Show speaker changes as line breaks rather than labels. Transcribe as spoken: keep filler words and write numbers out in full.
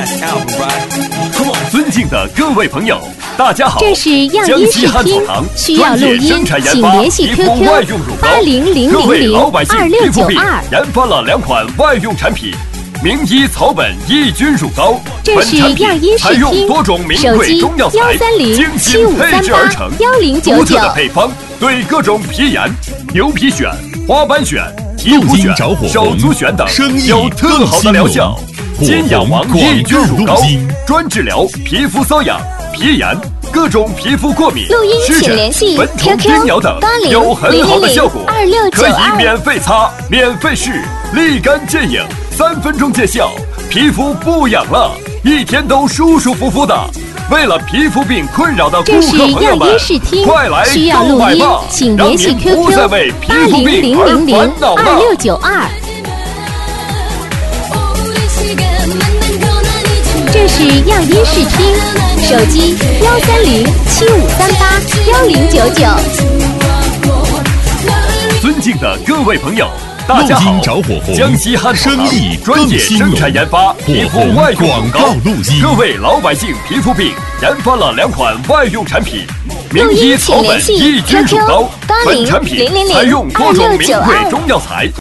尊敬的各位朋友，大家好，
这是样音试听，需要录音，请联系 Q Q 八零零零零二六九二。
研发了两款外用产品。名医草本抑菌乳膏，
这是样音试听，手机幺三零七五三八幺零九九。
独特的配方对各种皮炎、牛皮癣、花斑癣、皮肤癣、手足癣等有特好的疗效。金氧王抑菌乳膏专治疗皮肤瘙痒、皮炎、各种皮肤过敏、
录音
湿疹、蚊虫、叮咬等，有很好的效果。可以免费擦、免费试，立竿见影。三分钟见效，皮肤不痒了，一天都舒舒服服的。为了皮肤病困扰的顾客朋友们，快来购买吧！
请联系 Q Q 八零零零零二六九二。这是样音试听，手机幺三零七五三八幺零九九。
尊敬的各位朋友，大家好！江西汉生意专业生产研发皮肤外用乳膏，各位老百姓皮肤病研发了两款外用产品。名医草本抑菌乳膏，本产品采用多种名贵中药材。